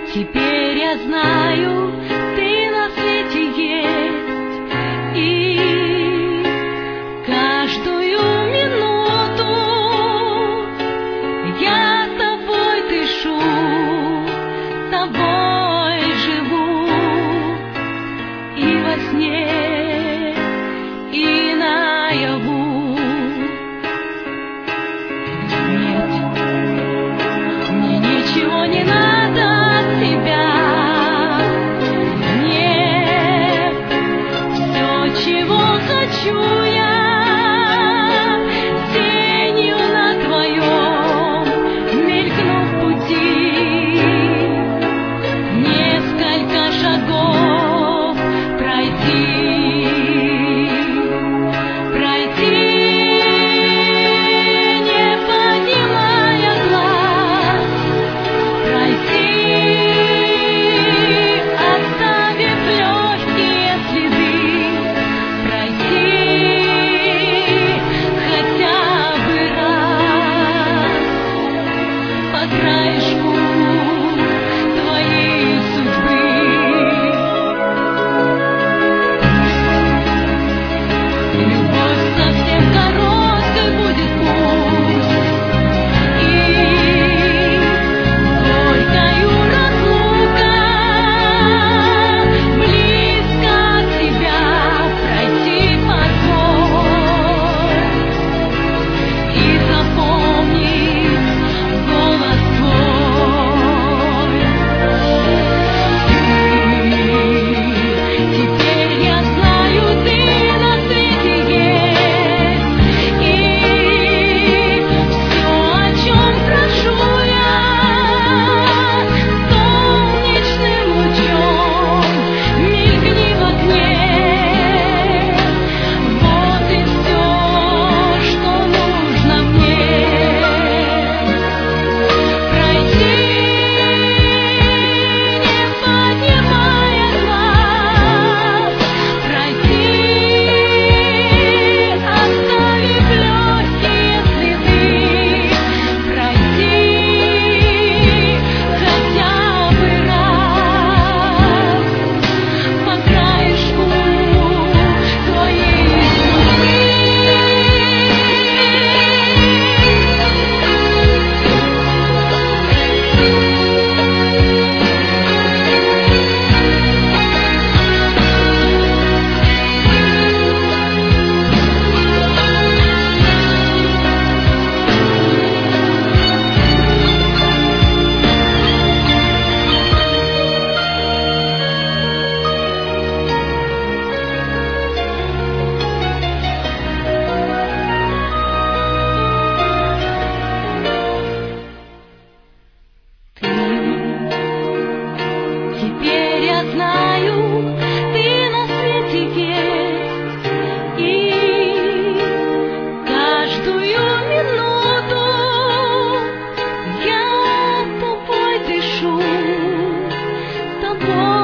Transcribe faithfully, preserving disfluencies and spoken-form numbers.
Теперь я знаю, ты на свете есть, и каждую минуту я с тобой дышу, с тобой живу, и во сне, и наяву. Нет, мне ничего не надо. Хочу я тенью на твоем мелькнув пути, несколько шагов пройти, пройти, не поднимая глаз, пройти, оставив легкие следы, пройти. Краешку твоей судьбы. Любовь совсем короткой будет пусть, и горькою разлука, близко от тебя пройти позволь, и запомни голос твой. Теперь я знаю, ты на свете есть, и все, о чем прошу я, солнечным лучом мигни в окне. Вот и все, что нужно мне. Пройти, не поднимая глаз, пройти, оставив легкие следы, пройти хотя бы раз по краешку твоей судьбы. Теперь я знаю, ты на свете есть, и каждую минуту я тобой дышу, тобой